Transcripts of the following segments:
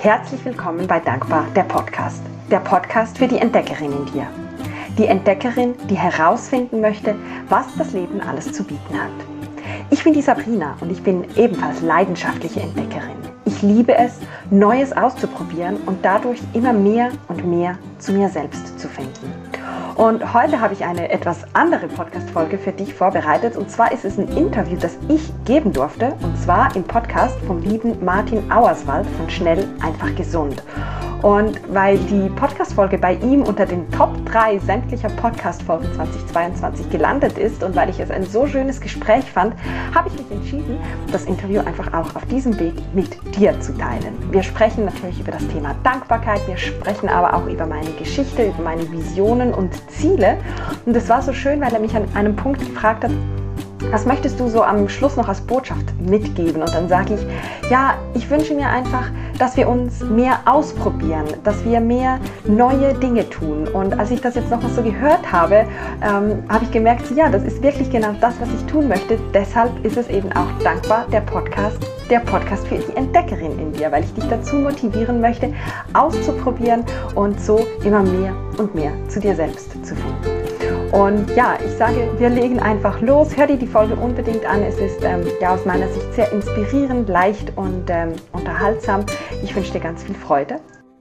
Herzlich willkommen bei Dankbar, der Podcast. Der Podcast für die Entdeckerin in dir. Die Entdeckerin, die herausfinden möchte, was das Leben alles zu bieten hat. Ich bin die Sabrina und ich bin ebenfalls leidenschaftliche Entdeckerin. Ich liebe es, Neues auszuprobieren und dadurch immer mehr und mehr zu mir selbst zu finden. Und heute habe ich eine etwas andere Podcast-Folge für dich vorbereitet. Und zwar ist es ein Interview, das ich geben durfte. Und zwar im Podcast vom lieben Martin Auerswald von Schnell, einfach gesund. Und weil die Podcast-Folge bei ihm unter den Top 3 sämtlicher Podcast-Folgen 2022 gelandet ist und weil ich es ein so schönes Gespräch fand, habe ich mich entschieden, das Interview einfach auch auf diesem Weg mit dir zu teilen. Wir sprechen natürlich über das Thema Dankbarkeit, wir sprechen aber auch über meine Geschichte, über meine Visionen und Ziele. Und es war so schön, weil er mich an einem Punkt gefragt hat, was möchtest du so am Schluss noch als Botschaft mitgeben? Und dann sage ich, ja, ich wünsche mir einfach, dass wir uns mehr ausprobieren, dass wir mehr neue Dinge tun. Und als ich das jetzt nochmal so gehört habe, habe ich gemerkt, ja, das ist wirklich genau das, was ich tun möchte. Deshalb ist es eben auch Dankbar, der Podcast für die Entdeckerin in dir, weil ich dich dazu motivieren möchte, auszuprobieren und so immer mehr und mehr zu dir selbst zu finden. Und ja, ich sage, wir legen einfach los. Hör dir die Folge unbedingt an. Es ist aus meiner Sicht sehr inspirierend, leicht und unterhaltsam. Ich wünsche dir ganz viel Freude.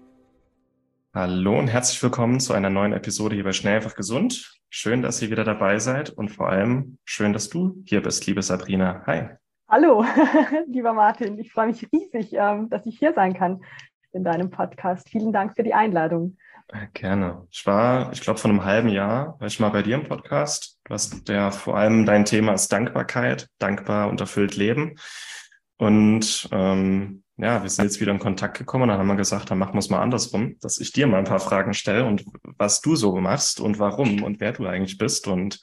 Hallo und herzlich willkommen zu einer neuen Episode hier bei Schnell, einfach gesund. Schön, dass ihr wieder dabei seid und vor allem schön, dass du hier bist, liebe Sabrina. Hi. Hallo, lieber Martin. Ich freue mich riesig, dass ich hier sein kann in deinem Podcast. Vielen Dank für die Einladung. Gerne. Ich glaube, vor einem halben Jahr war ich mal bei dir im Podcast. Du hast ja vor allem dein Thema ist Dankbarkeit, dankbar und erfüllt leben. Und wir sind jetzt wieder in Kontakt gekommen und dann haben wir gesagt, dann machen wir es mal andersrum, dass ich dir mal ein paar Fragen stelle und was du so machst und warum und wer du eigentlich bist. Und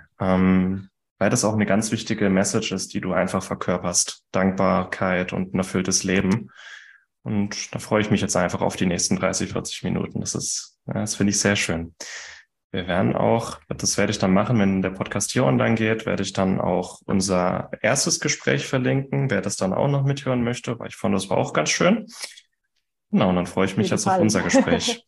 weil das auch eine ganz wichtige Message ist, die du einfach verkörperst. Dankbarkeit und ein erfülltes Leben. Und da freue ich mich jetzt einfach auf die nächsten 30, 40 Minuten. Das finde ich sehr schön. Wir werden auch, das werde ich dann machen, wenn der Podcast hier online geht, werde ich dann auch unser erstes Gespräch verlinken, wer das dann auch noch mithören möchte, weil ich fand, das war auch ganz schön. Genau, und dann freue ich mich jetzt auf unser Gespräch.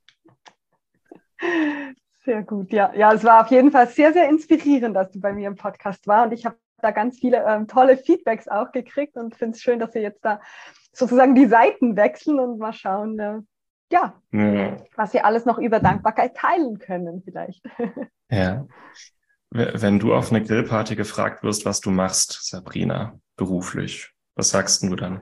Sehr gut, ja. Ja, es war auf jeden Fall sehr, sehr inspirierend, dass du bei mir im Podcast warst. Und ich habe da ganz viele tolle Feedbacks auch gekriegt und finde es schön, dass wir jetzt da sozusagen die Seiten wechseln und mal schauen, was wir alles noch über Dankbarkeit teilen können vielleicht. Ja. Wenn du auf eine Grillparty gefragt wirst, was du machst, Sabrina, beruflich, was sagst du dann?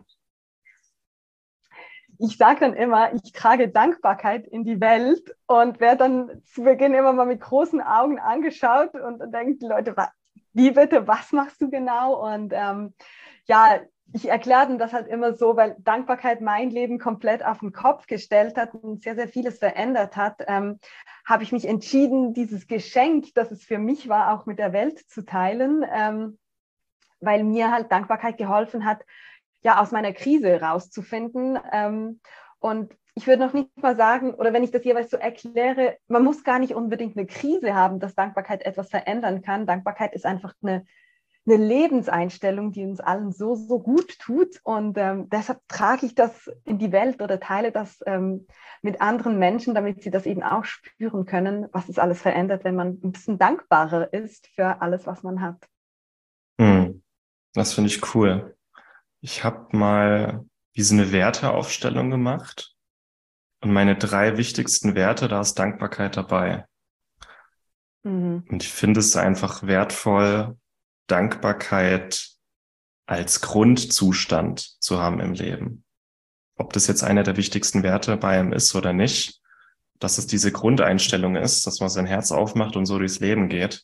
Ich sage dann immer, ich trage Dankbarkeit in die Welt und werde dann zu Beginn immer mal mit großen Augen angeschaut und denken die Leute, wie bitte, was machst du genau? Und ich erkläre dann das halt immer so, weil Dankbarkeit mein Leben komplett auf den Kopf gestellt hat und sehr, sehr vieles verändert hat, habe ich mich entschieden, dieses Geschenk, das es für mich war, auch mit der Welt zu teilen, weil mir halt Dankbarkeit geholfen hat, ja, aus meiner Krise rauszufinden. Und ich würde noch nicht mal sagen, oder wenn ich das jeweils so erkläre, man muss gar nicht unbedingt eine Krise haben, dass Dankbarkeit etwas verändern kann. Dankbarkeit ist einfach eine Lebenseinstellung, die uns allen so, so gut tut. Und deshalb trage ich das in die Welt oder teile das mit anderen Menschen, damit sie das eben auch spüren können, was es alles verändert, wenn man ein bisschen dankbarer ist für alles, was man hat. Das finde ich cool. Ich habe mal wie so eine Werteaufstellung gemacht und meine 3 wichtigsten Werte, da ist Dankbarkeit dabei. Und ich finde es einfach wertvoll, Dankbarkeit als Grundzustand zu haben im Leben. Ob das jetzt einer der wichtigsten Werte bei einem ist oder nicht, dass es diese Grundeinstellung ist, dass man sein Herz aufmacht und so durchs Leben geht.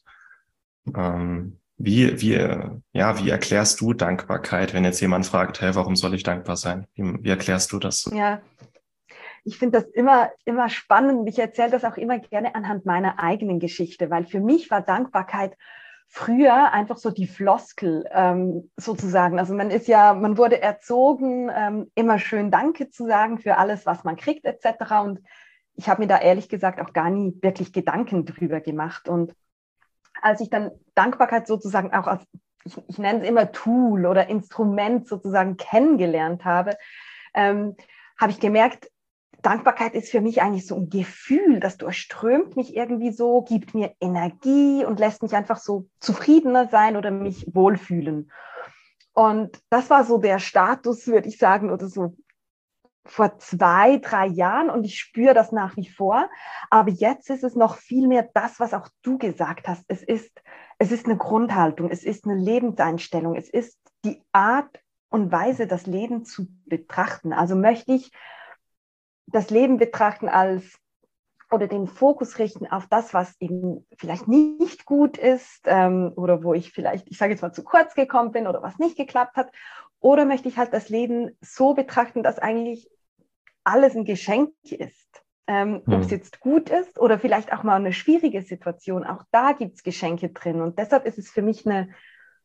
Wie erklärst du Dankbarkeit, wenn jetzt jemand fragt, hey, warum soll ich dankbar sein? Wie erklärst du das? Ja, ich finde das immer spannend. Ich erzähle das auch immer gerne anhand meiner eigenen Geschichte, weil für mich war Dankbarkeit früher einfach so die Floskel sozusagen. Also man wurde erzogen, immer schön Danke zu sagen für alles, was man kriegt etc. Und ich habe mir da ehrlich gesagt auch gar nie wirklich Gedanken drüber gemacht. Und als ich dann Dankbarkeit sozusagen auch als, ich nenne es immer Tool oder Instrument sozusagen kennengelernt habe, habe ich gemerkt, Dankbarkeit ist für mich eigentlich so ein Gefühl, das durchströmt mich irgendwie so, gibt mir Energie und lässt mich einfach so zufriedener sein oder mich wohlfühlen. Und das war so der Status, würde ich sagen, oder so vor 2, 3 Jahren, und ich spüre das nach wie vor. Aber jetzt ist es noch viel mehr das, was auch du gesagt hast. Es ist eine Grundhaltung, es ist eine Lebenseinstellung, es ist die Art und Weise, das Leben zu betrachten. Also möchte ich das Leben betrachten als oder den Fokus richten auf das, was eben vielleicht nicht gut ist oder wo ich vielleicht, ich sage jetzt mal, zu kurz gekommen bin oder was nicht geklappt hat. Oder möchte ich halt das Leben so betrachten, dass eigentlich alles ein Geschenk ist. Ob es jetzt gut ist oder vielleicht auch mal eine schwierige Situation, auch da gibt es Geschenke drin. Und deshalb ist es für mich eine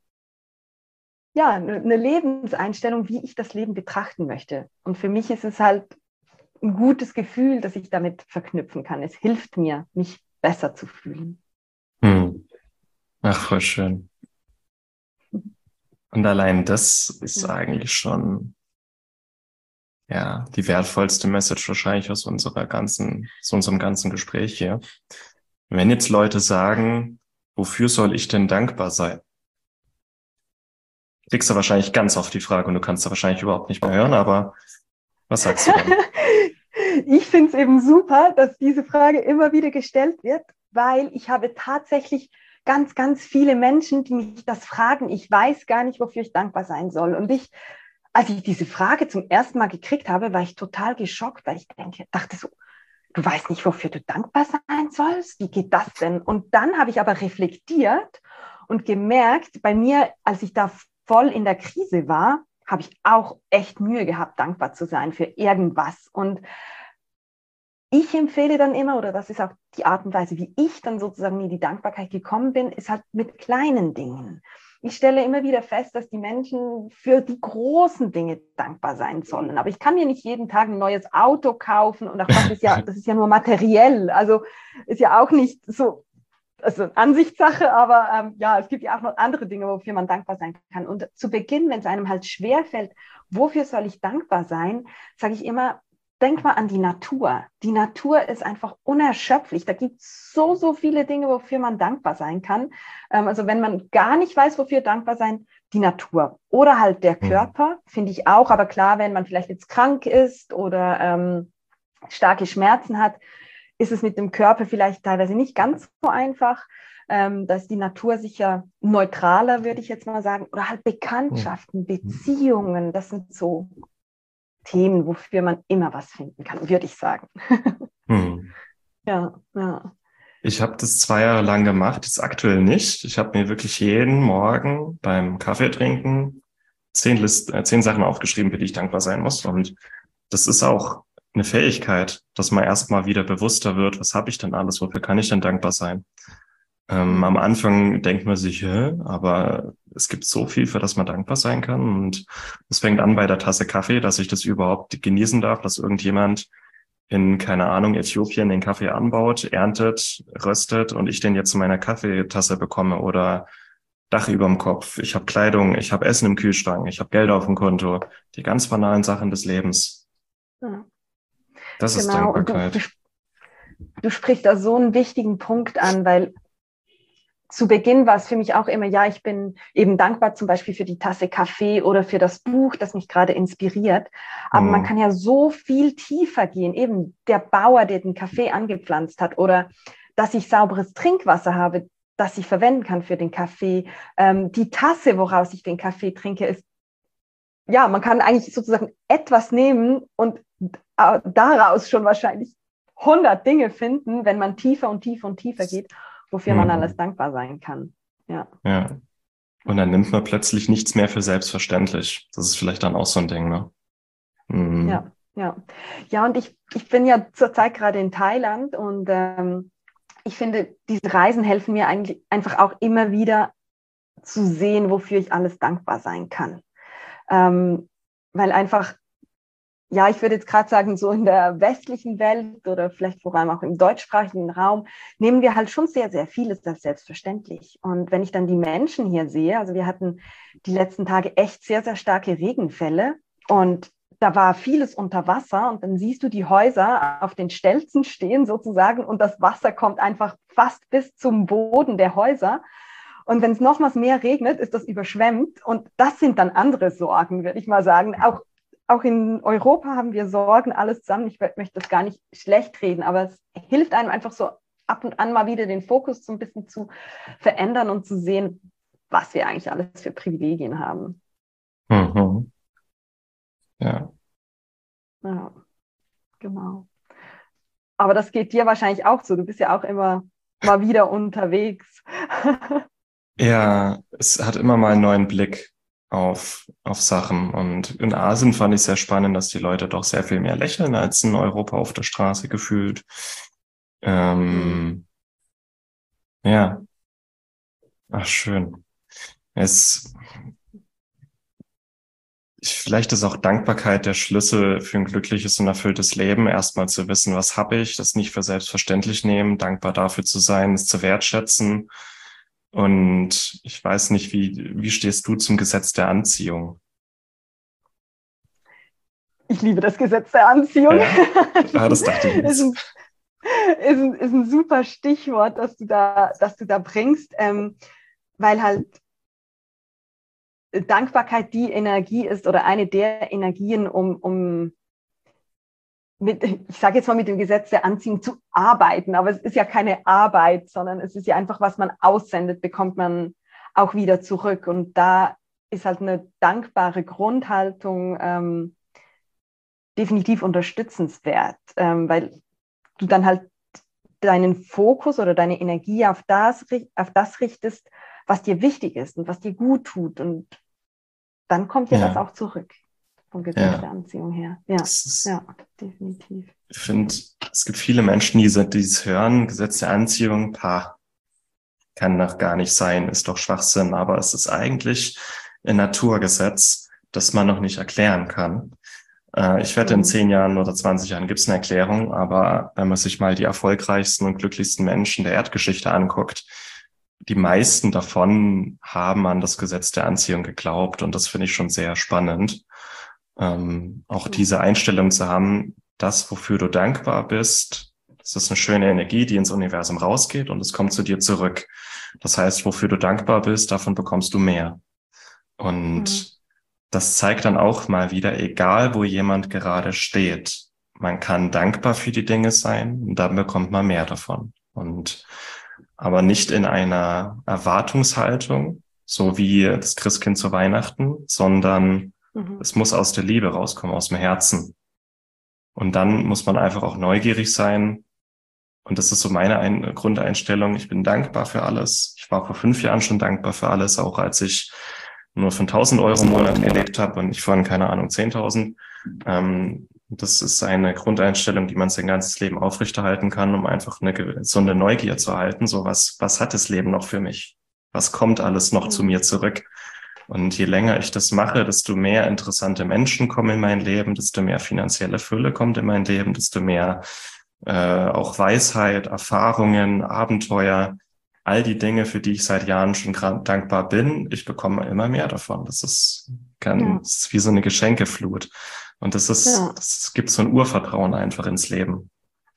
Lebenseinstellung, wie ich das Leben betrachten möchte. Und für mich ist es halt ein gutes Gefühl, das ich damit verknüpfen kann. Es hilft mir, mich besser zu fühlen. Ach, voll schön. Und allein das ist eigentlich schon, ja, die wertvollste Message wahrscheinlich aus unserem ganzen Gespräch hier. Wenn jetzt Leute sagen, wofür soll ich denn dankbar sein? Kriegst du wahrscheinlich ganz oft die Frage und du kannst da wahrscheinlich überhaupt nicht mehr hören, aber was sagst du dann? Ich finde es eben super, dass diese Frage immer wieder gestellt wird, weil ich habe tatsächlich ganz, ganz viele Menschen, die mich das fragen. Ich weiß gar nicht, wofür ich dankbar sein soll. Und als ich diese Frage zum ersten Mal gekriegt habe, war ich total geschockt, weil ich dachte so, du weißt nicht, wofür du dankbar sein sollst? Wie geht das denn? Und dann habe ich aber reflektiert und gemerkt, bei mir, als ich da voll in der Krise war, habe ich auch echt Mühe gehabt, dankbar zu sein für irgendwas. Und ich empfehle dann immer, oder das ist auch die Art und Weise, wie ich dann sozusagen in die Dankbarkeit gekommen bin, ist halt mit kleinen Dingen. Ich stelle immer wieder fest, dass die Menschen für die großen Dinge dankbar sein sollen. Aber ich kann mir nicht jeden Tag ein neues Auto kaufen und auch das ist ja nur materiell. Also ist ja auch nicht so, also Ansichtssache, aber es gibt ja auch noch andere Dinge, wofür man dankbar sein kann. Und zu Beginn, wenn es einem halt schwerfällt, wofür soll ich dankbar sein, sage ich immer, denk mal an die Natur. Die Natur ist einfach unerschöpflich. Da gibt es so, so viele Dinge, wofür man dankbar sein kann. Also wenn man gar nicht weiß, wofür dankbar sein, die Natur. Oder halt der Körper, finde ich auch. Aber klar, wenn man vielleicht jetzt krank ist oder starke Schmerzen hat, ist es mit dem Körper vielleicht teilweise nicht ganz so einfach. Da ist die Natur sicher neutraler, würde ich jetzt mal sagen. Oder halt Bekanntschaften, Beziehungen, das sind so Themen, wofür man immer was finden kann, würde ich sagen. Ja. Ich habe das 2 Jahre lang gemacht, jetzt aktuell nicht. Ich habe mir wirklich jeden Morgen beim Kaffee trinken 10 Sachen aufgeschrieben, für die ich dankbar sein muss. Und das ist auch eine Fähigkeit, dass man erstmal wieder bewusster wird, was habe ich denn alles, wofür kann ich denn dankbar sein? Am Anfang denkt man sich, aber es gibt so viel, für das man dankbar sein kann. Und es fängt an bei der Tasse Kaffee, dass ich das überhaupt genießen darf, dass irgendjemand in, keine Ahnung, Äthiopien den Kaffee anbaut, erntet, röstet und ich den jetzt in meiner Kaffeetasse bekomme oder Dach überm Kopf. Ich habe Kleidung, ich habe Essen im Kühlschrank, ich habe Geld auf dem Konto. Die ganz banalen Sachen des Lebens. Ja. Das ist Genau, und Dankbarkeit. du sprichst da so einen wichtigen Punkt an, weil zu Beginn war es für mich auch immer, ja, ich bin eben dankbar zum Beispiel für die Tasse Kaffee oder für das Buch, das mich gerade inspiriert. Aber man kann ja so viel tiefer gehen. Eben der Bauer, der den Kaffee angepflanzt hat oder dass ich sauberes Trinkwasser habe, das ich verwenden kann für den Kaffee. Die Tasse, woraus ich den Kaffee trinke, ist, ja, man kann eigentlich sozusagen etwas nehmen und daraus schon wahrscheinlich 100 Dinge finden, wenn man tiefer und tiefer und tiefer geht, wofür man alles dankbar sein kann. Ja. Und dann nimmt man plötzlich nichts mehr für selbstverständlich. Das ist vielleicht dann auch so ein Ding, ne? Ja, und ich bin ja zurzeit gerade in Thailand und ich finde, diese Reisen helfen mir eigentlich einfach auch immer wieder zu sehen, wofür ich alles dankbar sein kann. Weil einfach, ja, ich würde jetzt gerade sagen, so in der westlichen Welt oder vielleicht vor allem auch im deutschsprachigen Raum, nehmen wir halt schon sehr, sehr vieles als selbstverständlich. Und wenn ich dann die Menschen hier sehe, also wir hatten die letzten Tage echt sehr, sehr starke Regenfälle und da war vieles unter Wasser und dann siehst du die Häuser auf den Stelzen stehen sozusagen und das Wasser kommt einfach fast bis zum Boden der Häuser. Und wenn es nochmals mehr regnet, ist das überschwemmt. Und das sind dann andere Sorgen, würde ich mal sagen. Auch in Europa haben wir Sorgen, alles zusammen. Ich möchte das gar nicht schlecht reden, aber es hilft einem einfach so ab und an mal wieder den Fokus so ein bisschen zu verändern und zu sehen, was wir eigentlich alles für Privilegien haben. Mhm. Ja. Ja, genau. Aber das geht dir wahrscheinlich auch so. Du bist ja auch immer mal wieder unterwegs. Ja, es hat immer mal einen neuen Blick auf Sachen. Und in Asien fand ich sehr spannend, dass die Leute doch sehr viel mehr lächeln als in Europa auf der Straße gefühlt. Ja, ach schön. Es, Vielleicht ist auch Dankbarkeit der Schlüssel für ein glückliches und erfülltes Leben. Erstmal zu wissen, was habe ich, das nicht für selbstverständlich nehmen, dankbar dafür zu sein, es zu wertschätzen. Und ich weiß nicht, wie stehst du zum Gesetz der Anziehung? Ich liebe das Gesetz der Anziehung. Ja, das dachte ich ist, jetzt. ist ein super Stichwort, das du da bringst, weil halt Dankbarkeit die Energie ist oder eine der Energien, um ich sage jetzt mal mit dem Gesetz der Anziehung zu arbeiten. Aber es ist ja keine Arbeit, sondern es ist ja einfach, was man aussendet, bekommt man auch wieder zurück. Und da ist halt eine dankbare Grundhaltung definitiv unterstützenswert, weil du dann halt deinen Fokus oder deine Energie auf das richtest, was dir wichtig ist und was dir gut tut. Und dann kommt dir das Ja, auch zurück vom Gesetz der ja. Anziehung her. Ja, Das ist, ja, definitiv. ich finde, es gibt viele Menschen, die es hören, Gesetz der Anziehung, kann doch gar nicht sein, ist doch Schwachsinn. Aber es ist eigentlich ein Naturgesetz, das man noch nicht erklären kann. Ich wette, in 10 Jahren oder 20 Jahren gibt es eine Erklärung, aber wenn man sich mal die erfolgreichsten und glücklichsten Menschen der Erdgeschichte anguckt, die meisten davon haben an das Gesetz der Anziehung geglaubt und das finde ich schon sehr spannend. Auch diese Einstellung zu haben, das, wofür du dankbar bist, das ist eine schöne Energie, die ins Universum rausgeht und es kommt zu dir zurück. Das heißt, wofür du dankbar bist, davon bekommst du mehr. Und das zeigt dann auch mal wieder, egal wo jemand gerade steht, man kann dankbar für die Dinge sein und dann bekommt man mehr davon. Aber nicht in einer Erwartungshaltung, so wie das Christkind zu Weihnachten, sondern es muss aus der Liebe rauskommen, aus dem Herzen. Und dann muss man einfach auch neugierig sein. Und das ist so meine Grundeinstellung. Ich bin dankbar für alles. Ich war vor 5 Jahren schon dankbar für alles, auch als ich nur von 1.000 € im Monat gelebt habe und nicht von, keine Ahnung, 10.000. Das ist eine Grundeinstellung, die man sein ganzes Leben aufrechterhalten kann, um einfach eine gesunde Neugier zu erhalten. So was hat das Leben noch für mich? Was kommt alles noch zu mir zurück? Und je länger ich das mache, desto mehr interessante Menschen kommen in mein Leben, desto mehr finanzielle Fülle kommt in mein Leben, desto mehr auch Weisheit, Erfahrungen, Abenteuer, all die Dinge, für die ich seit Jahren schon dankbar bin. Ich bekomme immer mehr davon. Das ist wie so eine Geschenkeflut. Und das gibt so ein Urvertrauen einfach ins Leben.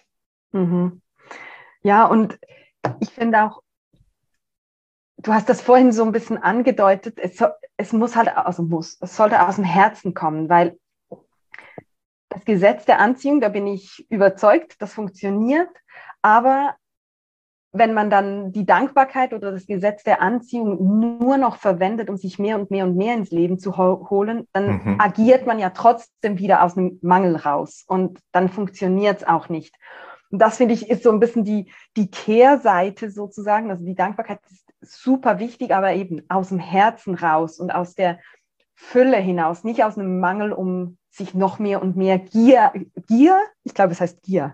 Ja, und ich finde auch, du hast das vorhin so ein bisschen angedeutet, es sollte aus dem Herzen kommen, weil das Gesetz der Anziehung, da bin ich überzeugt, das funktioniert, aber wenn man dann die Dankbarkeit oder das Gesetz der Anziehung nur noch verwendet, um sich mehr und mehr und mehr ins Leben zu holen, dann agiert man ja trotzdem wieder aus einem Mangel raus und dann funktioniert es auch nicht. Und das, finde ich, ist so ein bisschen die Kehrseite sozusagen. Also die Dankbarkeit ist super wichtig, aber eben aus dem Herzen raus und aus der Fülle hinaus, nicht aus einem Mangel, um sich noch mehr und mehr Gier, ich glaube, es heißt Gier,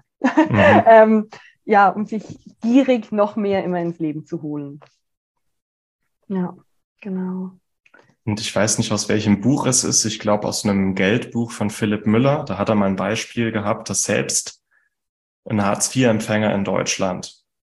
um sich gierig noch mehr immer ins Leben zu holen. Ja, genau. Und ich weiß nicht, aus welchem Buch es ist. Ich glaube, aus einem Geldbuch von Philipp Müller. Da hat er mal ein Beispiel gehabt, dass selbst ein Hartz-IV-Empfänger in Deutschland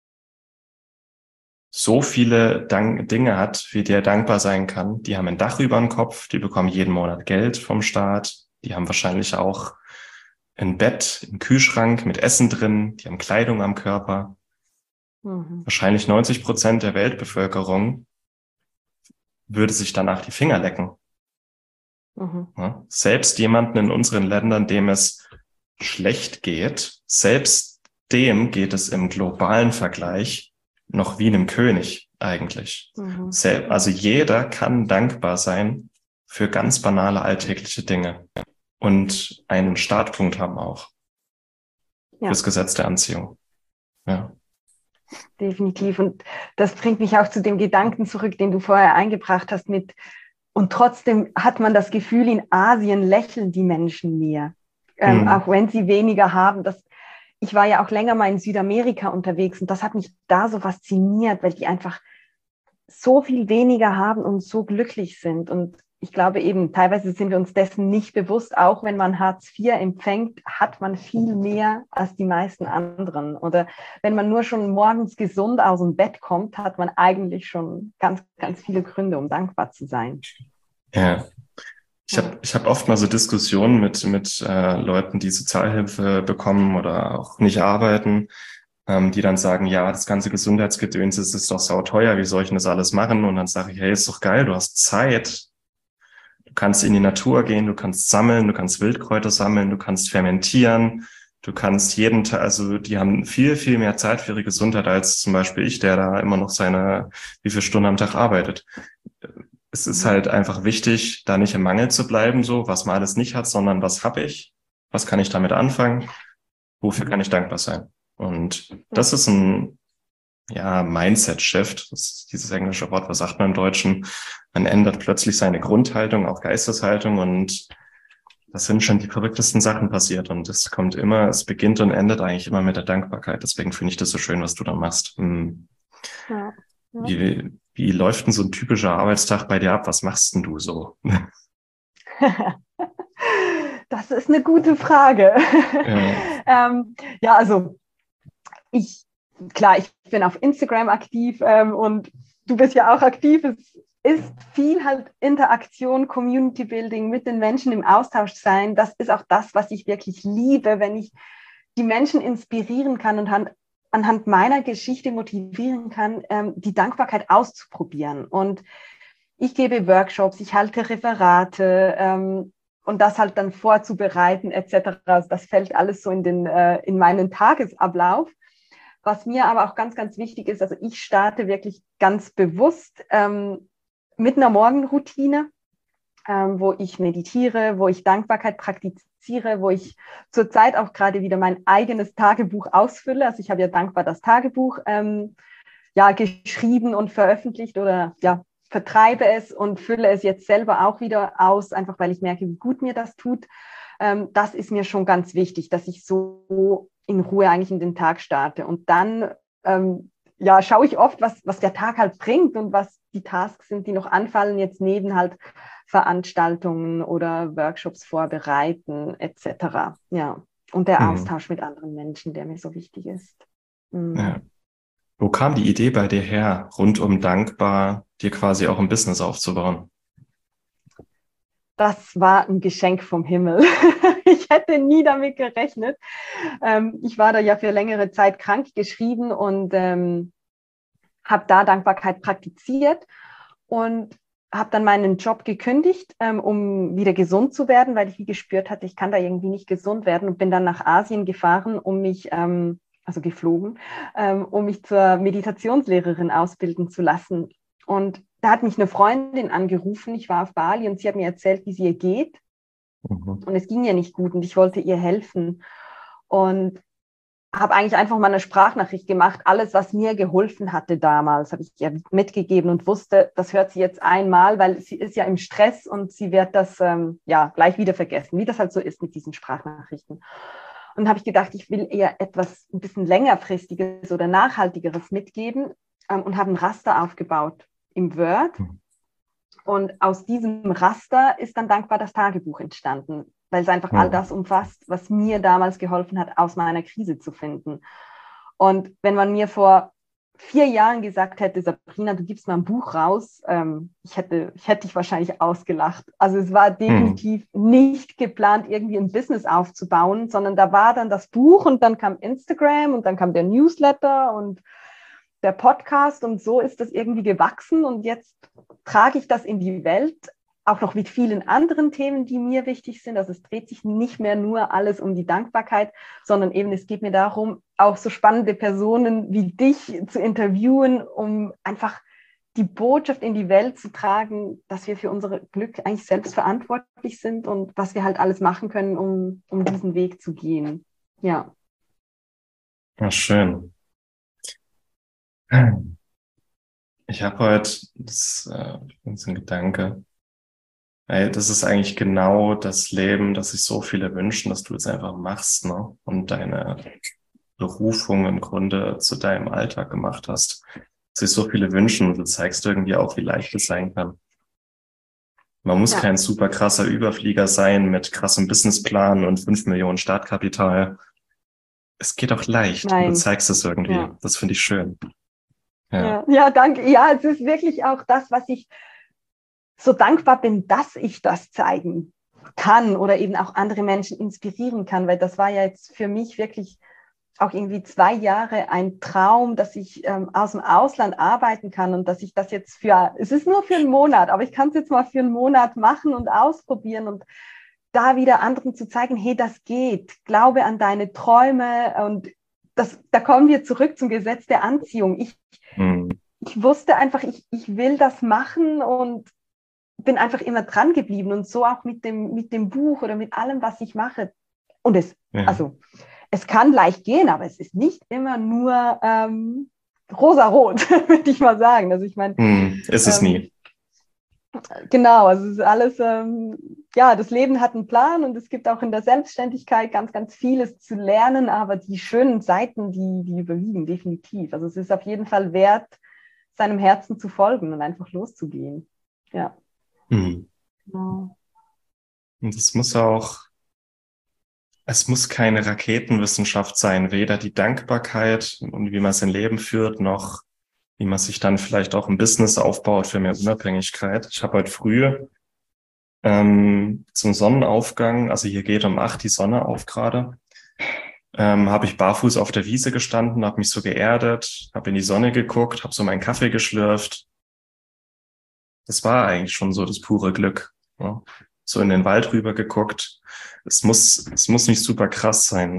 so viele Dinge hat, für die er dankbar sein kann. Die haben ein Dach über dem Kopf, die bekommen jeden Monat Geld vom Staat, Die haben wahrscheinlich auch ein Bett, einen Kühlschrank mit Essen drin, die haben Kleidung am Körper. Wahrscheinlich 90% der Weltbevölkerung würde sich danach die Finger lecken. Ja? Selbst jemanden in unseren Ländern, dem es schlecht geht, selbst dem geht es im globalen Vergleich noch wie einem König eigentlich. Also jeder kann dankbar sein für ganz banale alltägliche Dinge und einen Startpunkt haben auch. Das Gesetz der Anziehung. Ja. Definitiv. Und das bringt mich auch zu dem Gedanken zurück, den du vorher eingebracht hast und trotzdem hat man das Gefühl, in Asien lächeln die Menschen mehr, auch wenn sie weniger haben. Ich war ja auch länger mal in Südamerika unterwegs und das hat mich da so fasziniert, weil die einfach so viel weniger haben und so glücklich sind. Und ich glaube eben, teilweise sind wir uns dessen nicht bewusst, auch wenn man Hartz IV empfängt, hat man viel mehr als die meisten anderen. Oder wenn man nur schon morgens gesund aus dem Bett kommt, hat man eigentlich schon ganz, ganz viele Gründe, um dankbar zu sein. Ja. Ich hab oft mal so Diskussionen mit Leuten, die Sozialhilfe bekommen oder auch nicht arbeiten, die dann sagen, ja, das ganze Gesundheitsgedöns ist doch sauteuer, wie soll ich denn das alles machen? Und dann sage ich, hey, ist doch geil, du hast Zeit. Du kannst in die Natur gehen, du kannst sammeln, du kannst Wildkräuter sammeln, du kannst fermentieren, du kannst jeden Tag, also die haben viel, viel mehr Zeit für ihre Gesundheit als zum Beispiel ich, der da immer noch wie viele Stunden am Tag arbeitet. Es ist halt einfach wichtig, da nicht im Mangel zu bleiben, so, was man alles nicht hat, sondern was habe ich? Was kann ich damit anfangen? Wofür kann ich dankbar sein? Und das ist ein, Mindset-Shift. Das ist dieses englische Wort, was sagt man im Deutschen? Man ändert plötzlich seine Grundhaltung auf Geisteshaltung und das sind schon die verrücktesten Sachen passiert. Und es beginnt und endet eigentlich immer mit der Dankbarkeit. Deswegen finde ich das so schön, was du da machst. Ja. Wie läuft denn so ein typischer Arbeitstag bei dir ab? Was machst denn du so? Das ist eine gute Frage. Also ich bin auf Instagram aktiv und du bist ja auch aktiv. Es ist viel halt Interaktion, Community Building, mit den Menschen im Austausch sein. Das ist auch das, was ich wirklich liebe, wenn ich die Menschen inspirieren kann und anhand meiner Geschichte motivieren kann, die Dankbarkeit auszuprobieren. Und ich gebe Workshops, ich halte Referate und das halt dann vorzubereiten etc. Also das fällt alles so in meinen Tagesablauf. Was mir aber auch ganz, ganz wichtig ist, also ich starte wirklich ganz bewusst mit einer Morgenroutine, wo ich meditiere, wo ich Dankbarkeit praktiziere, wo ich zurzeit auch gerade wieder mein eigenes Tagebuch ausfülle. Also ich habe ja dankbar das Tagebuch geschrieben und veröffentlicht oder vertreibe es und fülle es jetzt selber auch wieder aus, einfach weil ich merke, wie gut mir das tut. Das ist mir schon ganz wichtig, dass ich so in Ruhe eigentlich in den Tag starte. Und dann schaue ich oft, was der Tag halt bringt und was die Tasks sind, die noch anfallen, jetzt neben halt Veranstaltungen oder Workshops vorbereiten etc. Ja, und der Austausch mit anderen Menschen, der mir so wichtig ist. Ja. Wo kam die Idee bei dir her, rund um Dankbar dir quasi auch ein Business aufzubauen? Das war ein Geschenk vom Himmel. Ich hätte nie damit gerechnet. Ich war da ja für längere Zeit krank geschrieben und habe da Dankbarkeit praktiziert und habe dann meinen Job gekündigt, um wieder gesund zu werden, weil ich wie gespürt hatte, ich kann da irgendwie nicht gesund werden und bin dann nach Asien gefahren, geflogen, um mich zur Meditationslehrerin ausbilden zu lassen. Und da hat mich eine Freundin angerufen, ich war auf Bali und sie hat mir erzählt, wie es ihr geht. Und es ging ihr nicht gut und ich wollte ihr helfen. Und habe eigentlich einfach mal eine Sprachnachricht gemacht. Alles, was mir geholfen hatte damals, habe ich ihr mitgegeben und wusste, das hört sie jetzt einmal, weil sie ist ja im Stress und sie wird das gleich wieder vergessen, wie das halt so ist mit diesen Sprachnachrichten. Und habe ich gedacht, ich will eher etwas ein bisschen längerfristiges oder nachhaltigeres mitgeben und habe ein Raster aufgebaut im Word. Und aus diesem Raster ist dann dankbar das Tagebuch entstanden, weil es einfach all das umfasst, was mir damals geholfen hat, aus meiner Krise zu finden. Und wenn man mir vor 4 Jahren gesagt hätte, Sabrina, du gibst mal ein Buch raus, ich hätte dich wahrscheinlich ausgelacht. Also es war definitiv nicht geplant, irgendwie ein Business aufzubauen, sondern da war dann das Buch und dann kam Instagram und dann kam der Newsletter und der Podcast und so ist das irgendwie gewachsen und jetzt trage ich das in die Welt, auch noch mit vielen anderen Themen, die mir wichtig sind. Also es dreht sich nicht mehr nur alles um die Dankbarkeit, sondern eben es geht mir darum, auch so spannende Personen wie dich zu interviewen, um einfach die Botschaft in die Welt zu tragen, dass wir für unser Glück eigentlich selbst verantwortlich sind und was wir halt alles machen können, um diesen Weg zu gehen. Ja. Ja, schön. Ich habe heute so ein Gedanke. Ey, das ist eigentlich genau das Leben, das sich so viele wünschen, dass du es einfach machst, ne? Und deine Berufung im Grunde zu deinem Alltag gemacht hast. Sich so viele wünschen und du zeigst irgendwie auch, wie leicht es sein kann. Man muss kein super krasser Überflieger sein mit krassem Businessplan und 5 Millionen Startkapital. Es geht auch leicht. Nein. Du zeigst es irgendwie. Ja. Das finde ich schön. Ja, danke. Ja, es ist wirklich auch das, was ich so dankbar bin, dass ich das zeigen kann oder eben auch andere Menschen inspirieren kann, weil das war ja jetzt für mich wirklich auch irgendwie 2 Jahre ein Traum, dass ich aus dem Ausland arbeiten kann und dass ich das jetzt es ist nur für einen Monat, aber ich kann es jetzt mal für einen Monat machen und ausprobieren und da wieder anderen zu zeigen, hey, das geht, glaube an deine Träume und da kommen wir zurück zum Gesetz der Anziehung. Ich wusste einfach, ich will das machen und bin einfach immer dran geblieben und so auch mit dem Buch oder mit allem, was ich mache. Und es kann leicht gehen, aber es ist nicht immer nur rosa-rot, würde ich mal sagen. Also ich meine, ist es nie. Genau, also es ist alles, das Leben hat einen Plan und es gibt auch in der Selbstständigkeit ganz, ganz vieles zu lernen, aber die schönen Seiten, die überwiegen definitiv. Also es ist auf jeden Fall wert, seinem Herzen zu folgen und einfach loszugehen. Ja. Genau. Und es muss keine Raketenwissenschaft sein, weder die Dankbarkeit und wie man sein Leben führt, noch wie man sich dann vielleicht auch ein Business aufbaut für mehr Unabhängigkeit. Ich habe heute früh zum Sonnenaufgang, also hier geht um 8 die Sonne auf gerade, habe ich barfuß auf der Wiese gestanden, habe mich so geerdet, habe in die Sonne geguckt, habe so meinen Kaffee geschlürft. Das war eigentlich schon so das pure Glück. Ja. So in den Wald rüber geguckt. Es muss nicht super krass sein.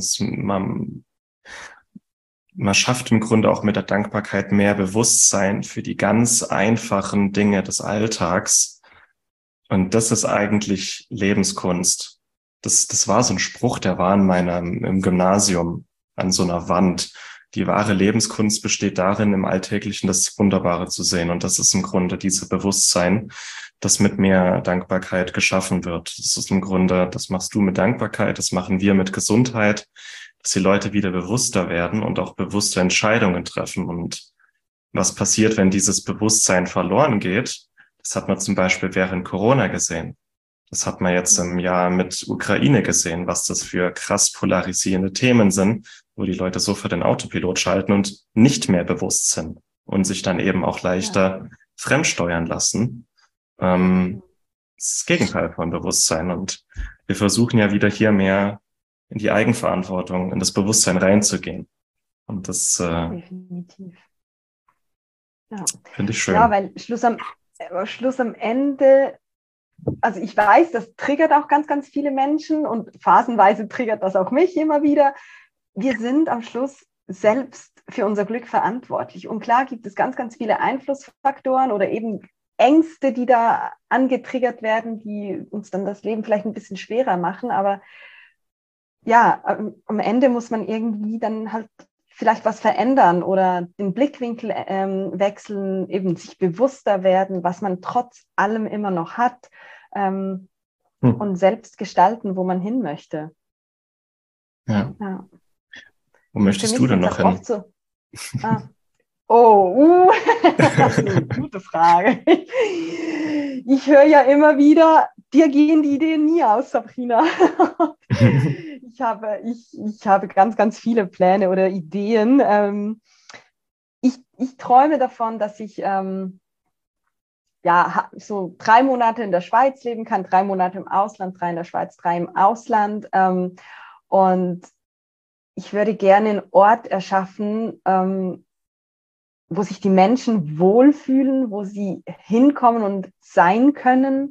Man schafft im Grunde auch mit der Dankbarkeit mehr Bewusstsein für die ganz einfachen Dinge des Alltags. Und das ist eigentlich Lebenskunst. Das war so ein Spruch, der war im Gymnasium an so einer Wand. Die wahre Lebenskunst besteht darin, im Alltäglichen das Wunderbare zu sehen. Und das ist im Grunde dieses Bewusstsein, das mit mehr Dankbarkeit geschaffen wird. Das ist im Grunde, das machst du mit Dankbarkeit, das machen wir mit Gesundheit, dass die Leute wieder bewusster werden und auch bewusste Entscheidungen treffen. Und was passiert, wenn dieses Bewusstsein verloren geht? Das hat man zum Beispiel während Corona gesehen. Das hat man jetzt im Jahr mit Ukraine gesehen, was das für krass polarisierende Themen sind, wo die Leute sofort den Autopilot schalten und nicht mehr bewusst sind und sich dann eben auch leichter fremdsteuern lassen. Das ist das Gegenteil von Bewusstsein. Und wir versuchen ja wieder hier mehr in die Eigenverantwortung, in das Bewusstsein reinzugehen. Und das definitiv. Ja. Finde ich schön. Ja, weil Schluss am Ende, also ich weiß, das triggert auch ganz, ganz viele Menschen und phasenweise triggert das auch mich immer wieder. Wir sind am Schluss selbst für unser Glück verantwortlich. Und klar gibt es ganz, ganz viele Einflussfaktoren oder eben Ängste, die da angetriggert werden, die uns dann das Leben vielleicht ein bisschen schwerer machen. Aber ja, am Ende muss man irgendwie dann halt vielleicht was verändern oder den Blickwinkel wechseln, eben sich bewusster werden, was man trotz allem immer noch hat und selbst gestalten, wo man hin möchte. Ja. Wo möchtest du denn noch hin? Das ist eine gute Frage. Ich höre ja immer wieder, dir gehen die Ideen nie aus, Sabrina. Ich habe ganz, ganz viele Pläne oder Ideen. ich träume davon, dass ich so 3 Monate in der Schweiz leben kann, 3 Monate im Ausland, 3 in der Schweiz, 3 im Ausland. Und ich würde gerne einen Ort erschaffen, wo sich die Menschen wohlfühlen, wo sie hinkommen und sein können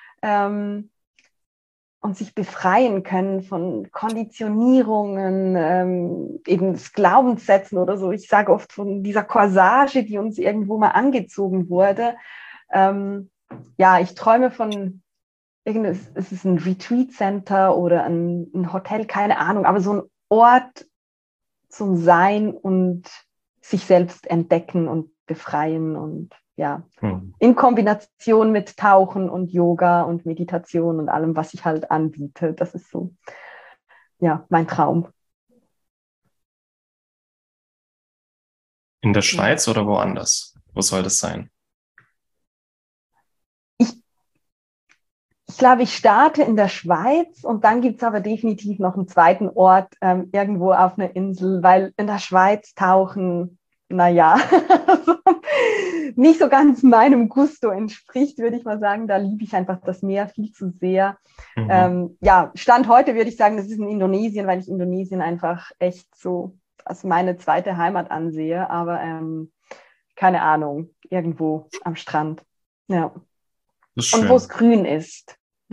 und sich befreien können von Konditionierungen, eben Glaubenssätzen oder so. Ich sage oft von dieser Corsage, die uns irgendwo mal angezogen wurde. Ich träume von, es ist ein Retreat Center oder ein Hotel, keine Ahnung, aber so ein Ort zum Sein und sich selbst entdecken und befreien und in Kombination mit Tauchen und Yoga und Meditation und allem, was ich halt anbiete. Das ist so, mein Traum. In der Schweiz oder woanders? Wo soll das sein? Ich glaube, ich starte in der Schweiz und dann gibt es aber definitiv noch einen zweiten Ort irgendwo auf einer Insel, weil in der Schweiz tauchen, nicht so ganz meinem Gusto entspricht, würde ich mal sagen. Da liebe ich einfach das Meer viel zu sehr. Stand heute würde ich sagen, das ist in Indonesien, weil ich Indonesien einfach echt so als meine zweite Heimat ansehe. Aber keine Ahnung, irgendwo am Strand. Ja. Und wo es grün ist.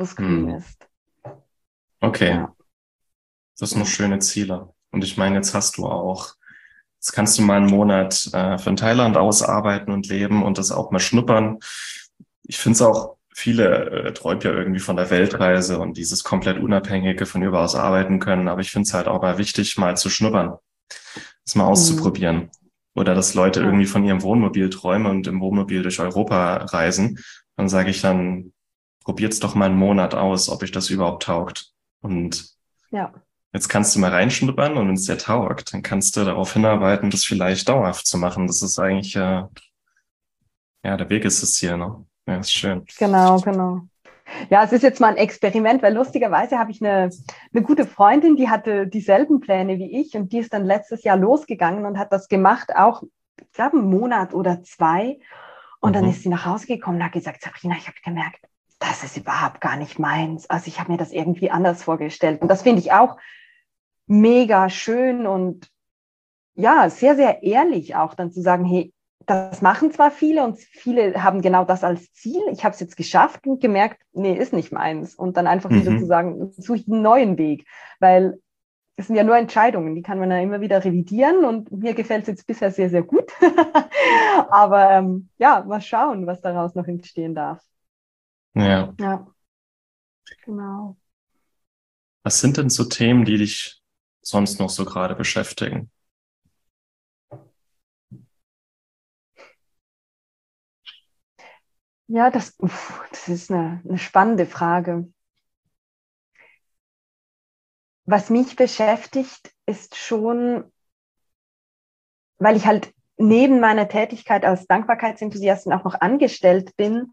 Okay. Ja. Das sind noch schöne Ziele. Und ich meine, jetzt kannst du mal einen Monat von Thailand aus arbeiten und leben und das auch mal schnuppern. Ich finde es auch, viele träumen ja irgendwie von der Weltreise und dieses komplett Unabhängige von überaus arbeiten können. Aber ich finde es halt auch mal wichtig, mal zu schnuppern, das mal auszuprobieren. Oder dass Leute irgendwie von ihrem Wohnmobil träumen und im Wohnmobil durch Europa reisen. Dann sage ich dann, probiert's doch mal einen Monat aus, ob euch das überhaupt taugt. Und jetzt kannst du mal reinschnuppern und wenn es dir taugt, dann kannst du darauf hinarbeiten, das vielleicht dauerhaft zu machen. Das ist eigentlich, der Weg ist das Ziel, ne? Ja, ist schön. Genau. Ja, es ist jetzt mal ein Experiment, weil lustigerweise habe ich eine gute Freundin, die hatte dieselben Pläne wie ich und die ist dann letztes Jahr losgegangen und hat das gemacht, auch, ich glaube, einen Monat oder 2. Und dann ist sie nach Hause gekommen und hat gesagt, Sabrina, ich habe gemerkt, das ist überhaupt gar nicht meins. Also ich habe mir das irgendwie anders vorgestellt. Und das finde ich auch mega schön und sehr, sehr ehrlich auch dann zu sagen, hey, das machen zwar viele und viele haben genau das als Ziel. Ich habe es jetzt geschafft und gemerkt, nee, ist nicht meins. Und dann einfach wieder zu sagen, suche ich einen neuen Weg. Weil es sind ja nur Entscheidungen, die kann man ja immer wieder revidieren und mir gefällt es jetzt bisher sehr, sehr gut. Aber mal schauen, was daraus noch entstehen darf. Ja. Genau. Was sind denn so Themen, die dich sonst noch so gerade beschäftigen? Ja, das ist eine spannende Frage. Was mich beschäftigt, ist schon, weil ich halt neben meiner Tätigkeit als Dankbarkeitsenthusiastin auch noch angestellt bin,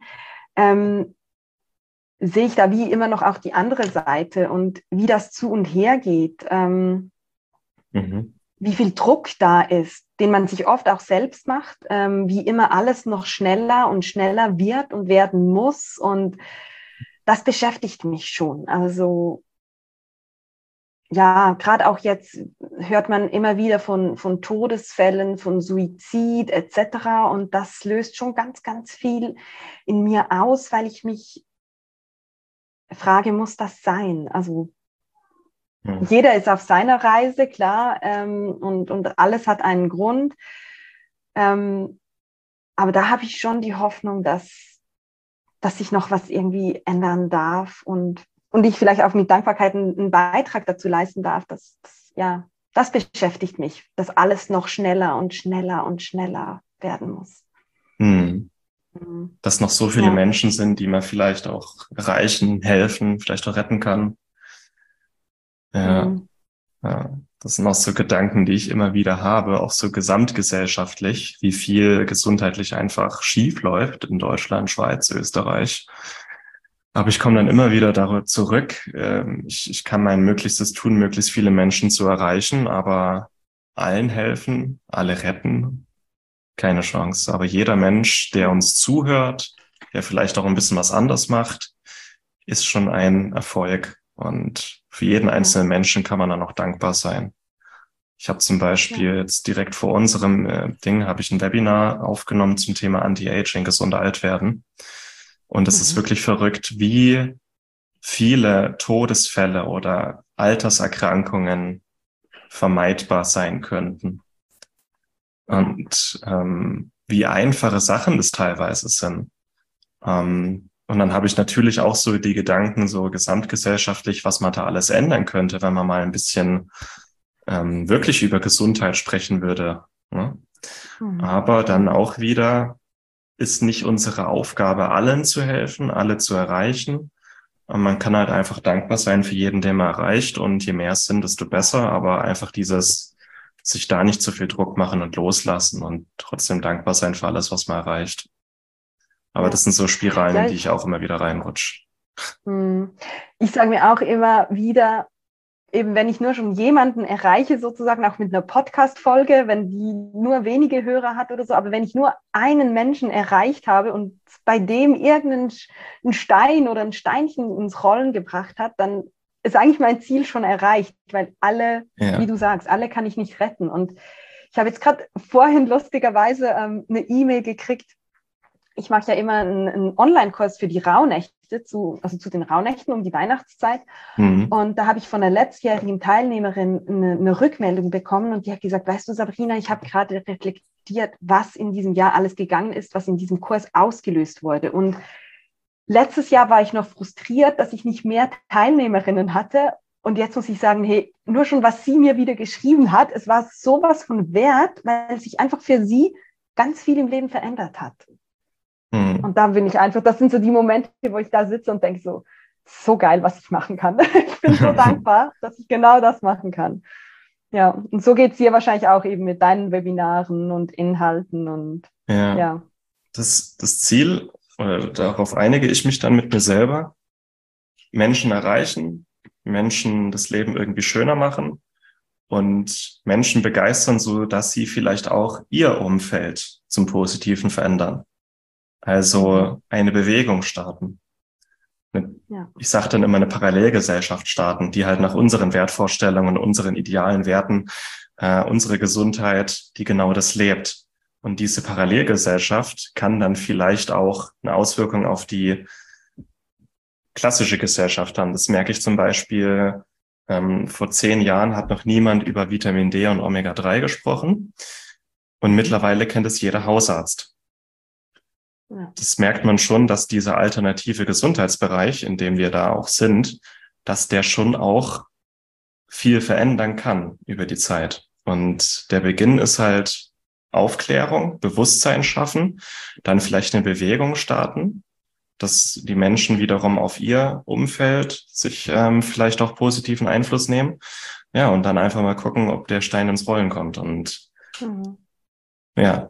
sehe ich da wie immer noch auch die andere Seite und wie das zu und her geht, wie viel Druck da ist, den man sich oft auch selbst macht, wie immer alles noch schneller und schneller wird und werden muss. Und das beschäftigt mich schon. Also gerade auch jetzt hört man immer wieder von Todesfällen, von Suizid etc. Und das löst schon ganz, ganz viel in mir aus, weil ich mich frage, muss das sein? Also jeder ist auf seiner Reise, klar, und alles hat einen Grund. Aber da habe ich schon die Hoffnung, dass sich noch was irgendwie ändern darf und ich vielleicht auch mit Dankbarkeit einen Beitrag dazu leisten darf. Das beschäftigt mich, dass alles noch schneller und schneller und schneller werden muss. Dass noch so viele Menschen sind, die man vielleicht auch erreichen, helfen, vielleicht auch retten kann. Ja, das sind auch so Gedanken, die ich immer wieder habe, auch so gesamtgesellschaftlich, wie viel gesundheitlich einfach schief läuft in Deutschland, Schweiz, Österreich. Aber ich komme dann immer wieder darüber zurück. Ich kann mein Möglichstes tun, möglichst viele Menschen zu erreichen, aber allen helfen, alle retten. keine Chance. Aber jeder Mensch, der uns zuhört, der vielleicht auch ein bisschen was anders macht, ist schon ein Erfolg. Und für jeden einzelnen Menschen kann man dann auch dankbar sein. Ich habe zum Beispiel jetzt direkt vor unserem Ding habe ich ein Webinar aufgenommen zum Thema Anti-Aging, gesund alt werden. Und es ist wirklich verrückt, wie viele Todesfälle oder Alterserkrankungen vermeidbar sein könnten. Und wie einfache Sachen das teilweise sind. Und dann habe ich natürlich auch so die Gedanken, so gesamtgesellschaftlich, was man da alles ändern könnte, wenn man mal ein bisschen wirklich über Gesundheit sprechen würde. Ne? Aber dann auch wieder ist nicht unsere Aufgabe, allen zu helfen, alle zu erreichen. Und man kann halt einfach dankbar sein für jeden, den man erreicht. Und je mehr es sind, desto besser. Aber einfach dieses, sich da nicht zu viel Druck machen und loslassen und trotzdem dankbar sein für alles, was man erreicht. Aber das sind so Spiralen, in die ich auch immer wieder reinrutsche. Ich sage mir auch immer wieder, eben wenn ich nur schon jemanden erreiche, sozusagen auch mit einer Podcast-Folge, wenn die nur wenige Hörer hat oder so, aber wenn ich nur einen Menschen erreicht habe und bei dem irgendein Stein oder ein Steinchen ins Rollen gebracht hat, dann ist eigentlich mein Ziel schon erreicht, weil alle, wie du sagst, alle kann ich nicht retten. Und ich habe jetzt gerade vorhin lustigerweise eine E-Mail gekriegt. Ich mache ja immer einen Online-Kurs für die Rauhnächte, zu den Rauhnächten um die Weihnachtszeit. Und da habe ich von einer letztjährigen Teilnehmerin eine Rückmeldung bekommen und die hat gesagt, weißt du, Sabrina, ich habe gerade reflektiert, was in diesem Jahr alles gegangen ist, was in diesem Kurs ausgelöst wurde. Und letztes Jahr war ich noch frustriert, dass ich nicht mehr Teilnehmerinnen hatte. Und jetzt muss ich sagen, hey, nur schon, was sie mir wieder geschrieben hat, es war sowas von wert, weil sich einfach für sie ganz viel im Leben verändert hat. Und da bin ich einfach, das sind so die Momente, wo ich da sitze und denke so geil, was ich machen kann. Ich bin so dankbar, dass ich genau das machen kann. Ja, und so geht es dir wahrscheinlich auch eben mit deinen Webinaren und Inhalten und ja. Das Ziel, oder darauf einige ich mich dann mit mir selber, Menschen erreichen, Menschen das Leben irgendwie schöner machen und Menschen begeistern, so dass sie vielleicht auch ihr Umfeld zum Positiven verändern. Also eine Bewegung starten. Ich sage dann immer eine Parallelgesellschaft starten, die halt nach unseren Wertvorstellungen, unseren idealen Werten, unsere Gesundheit, die genau das lebt. Und diese Parallelgesellschaft kann dann vielleicht auch eine Auswirkung auf die klassische Gesellschaft haben. Das merke ich zum Beispiel, vor 10 Jahren hat noch niemand über Vitamin D und Omega-3 gesprochen. Und mittlerweile kennt es jeder Hausarzt. Das merkt man schon, dass dieser alternative Gesundheitsbereich, in dem wir da auch sind, dass der schon auch viel verändern kann über die Zeit. Und der Beginn ist halt Aufklärung, Bewusstsein schaffen, dann vielleicht eine Bewegung starten, dass die Menschen wiederum auf ihr Umfeld sich vielleicht auch positiven Einfluss nehmen. Ja, und dann einfach mal gucken, ob der Stein ins Rollen kommt. Und ja.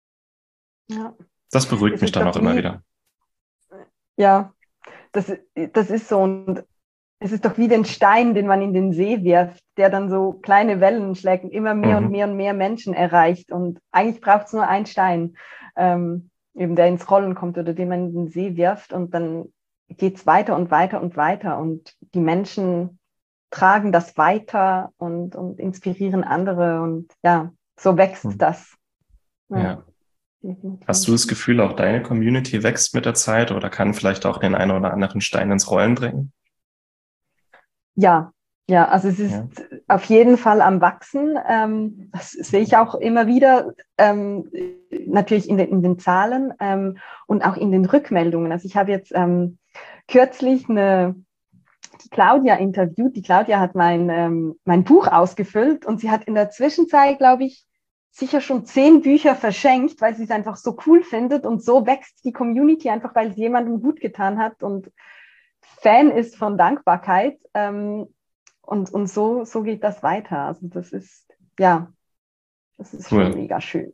Das beruhigt mich dann auch immer wieder. Ja, das ist so. Und es ist doch wie den Stein, den man in den See wirft, der dann so kleine Wellen schlägt und immer mehr und mehr und mehr Menschen erreicht. Und eigentlich braucht es nur einen Stein, eben der ins Rollen kommt oder den man in den See wirft. Und dann geht es weiter und weiter und weiter. Und die Menschen tragen das weiter und inspirieren andere. Und ja, so wächst das. Ja. Hast du das Gefühl, auch deine Community wächst mit der Zeit oder kann vielleicht auch den einen oder anderen Stein ins Rollen bringen? Ja, also es ist auf jeden Fall am Wachsen. Das sehe ich auch immer wieder, natürlich in den Zahlen und auch in den Rückmeldungen. Also ich habe jetzt kürzlich die Claudia interviewt. Die Claudia hat mein Buch ausgefüllt und sie hat in der Zwischenzeit, glaube ich, sicher schon 10 Bücher verschenkt, weil sie es einfach so cool findet und so wächst die Community einfach, weil es jemandem gut getan hat und Fan ist von Dankbarkeit und so geht das weiter. Also das ist cool. Schon mega schön.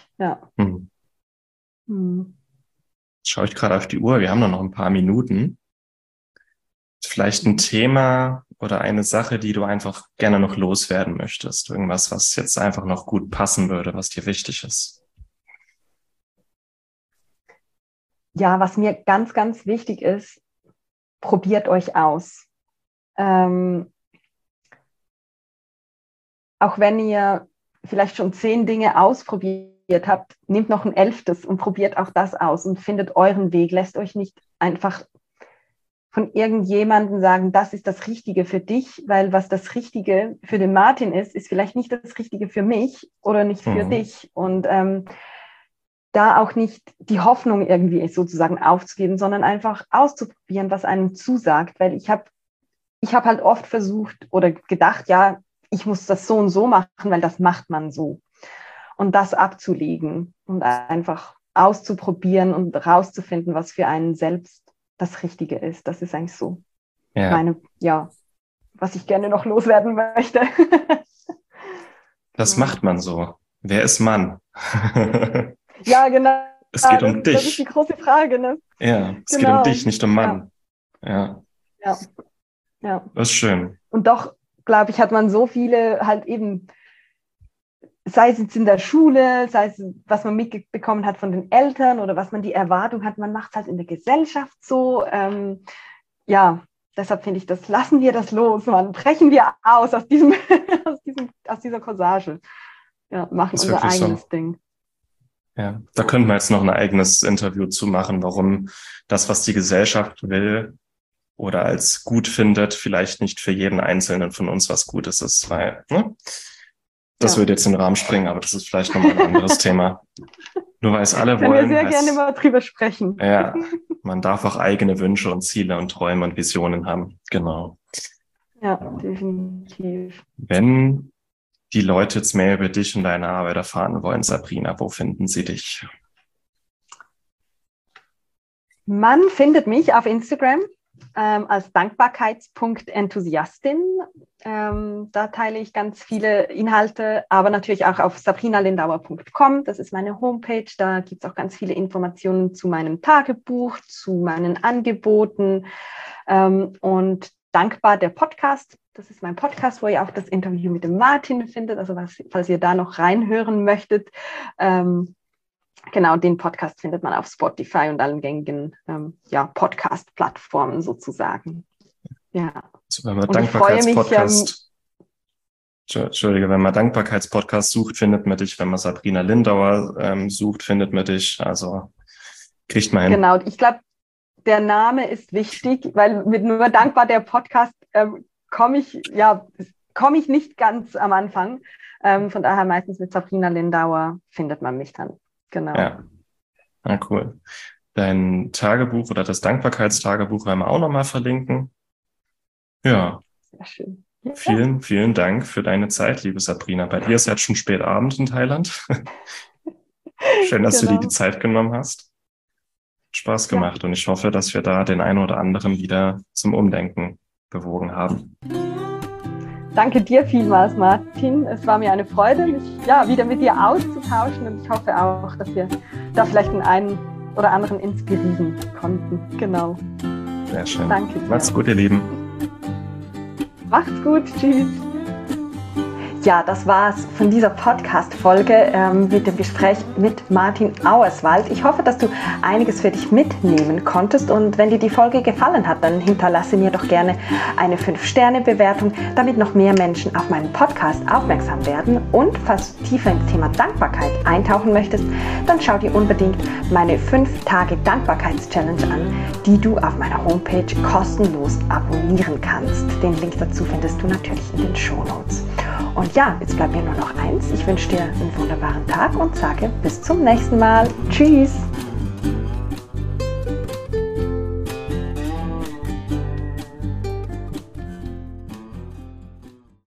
Schaue ich gerade auf die Uhr, wir haben noch ein paar Minuten. Vielleicht ein Thema oder eine Sache, die du einfach gerne noch loswerden möchtest. Irgendwas, was jetzt einfach noch gut passen würde, was dir wichtig ist. ja, was mir ganz, ganz wichtig ist, probiert euch aus. Auch wenn ihr vielleicht schon 10 Dinge ausprobiert habt, nehmt noch ein 11. und probiert auch das aus und findet euren Weg. Lasst euch nicht einfach von irgendjemandem sagen, das ist das Richtige für dich, weil was das Richtige für den Martin ist vielleicht nicht das Richtige für mich oder nicht für dich. Und da auch nicht die Hoffnung irgendwie sozusagen aufzugeben, sondern einfach auszuprobieren, was einem zusagt. Weil ich hab halt oft versucht oder gedacht, ja, ich muss das so und so machen, weil das macht man so. Und das abzulegen und einfach auszuprobieren und rauszufinden, was für einen selbst das Richtige ist. Das ist eigentlich so was ich gerne noch loswerden möchte. Das macht man so. Wer ist Mann? Ja, genau. Es geht um dich. Das ist die große Frage, ne? Ja, es geht um dich, nicht um Mann. Ja. Das ist schön. Und doch, glaube ich, hat man so viele halt eben, sei es jetzt in der Schule, sei es, was man mitbekommen hat von den Eltern oder was man die Erwartung hat, man macht es halt in der Gesellschaft so. Deshalb finde ich, lassen wir das los, Mann. Brechen wir aus dieser Corsage. Ja, machen unser eigenes Ding. Ja, da könnten wir jetzt noch ein eigenes Interview zu machen, warum das, was die Gesellschaft will oder als gut findet, vielleicht nicht für jeden Einzelnen von uns was Gutes ist, weil, das würde jetzt in den Rahmen springen, aber das ist vielleicht nochmal ein anderes Thema. Nur weil es alle wollen. Können wir sehr gerne mal drüber sprechen. Ja, man darf auch eigene Wünsche und Ziele und Träume und Visionen haben. Genau. Ja, definitiv. Wenn die Leute jetzt mehr über dich und deine Arbeit erfahren wollen, Sabrina, wo finden sie dich? Man findet mich auf Instagram als Dankbarkeits.enthusiastin. Da teile ich ganz viele Inhalte, aber natürlich auch auf sabrinalindauer.com. Das ist meine Homepage. Da gibt es auch ganz viele Informationen zu meinem Tagebuch, zu meinen Angeboten und Dankbar, der Podcast. Das ist mein Podcast, wo ihr auch das Interview mit dem Martin findet. Also falls ihr da noch reinhören möchtet. Genau, den Podcast findet man auf Spotify und allen gängigen Podcast-Plattformen sozusagen. Ja. Also wenn man Dankbarkeitspodcast, wenn man Dankbarkeitspodcast sucht, findet man dich. Wenn man Sabrina Lindauer sucht, findet man dich. Also kriegt man hin. Genau, ich glaube, der Name ist wichtig, weil mit nur Dankbar der Podcast komme ich nicht ganz am Anfang. Von daher meistens mit Sabrina Lindauer findet man mich dann. Genau. Ja, cool. Dein Tagebuch oder das Dankbarkeitstagebuch werden wir auch nochmal verlinken. Ja. Sehr schön. Vielen, vielen Dank für deine Zeit, liebe Sabrina. Bei dir ist jetzt schon spät Abend in Thailand. Schön, dass du dir die Zeit genommen hast. Spaß gemacht und ich hoffe, dass wir da den einen oder anderen wieder zum Umdenken bewogen haben. Danke dir vielmals, Martin. Es war mir eine Freude, mich wieder mit dir auszutauschen und ich hoffe auch, dass wir da vielleicht den einen oder anderen inspirieren konnten. Genau. Sehr schön. Danke dir. Macht's gut, ihr Lieben. Macht's gut. Tschüss. Ja, das war's von dieser Podcast-Folge mit dem Gespräch mit Martin Auerswald. Ich hoffe, dass du einiges für dich mitnehmen konntest und wenn dir die Folge gefallen hat, dann hinterlasse mir doch gerne eine 5-Sterne-Bewertung, damit noch mehr Menschen auf meinen Podcast aufmerksam werden. Und falls du tiefer ins Thema Dankbarkeit eintauchen möchtest, dann schau dir unbedingt meine 5-Tage-Dankbarkeits-Challenge an, die du auf meiner Homepage kostenlos abonnieren kannst. Den Link dazu findest du natürlich in den Shownotes. Und ja, jetzt bleibt mir nur noch eins. Ich wünsche dir einen wunderbaren Tag und sage bis zum nächsten Mal. Tschüss!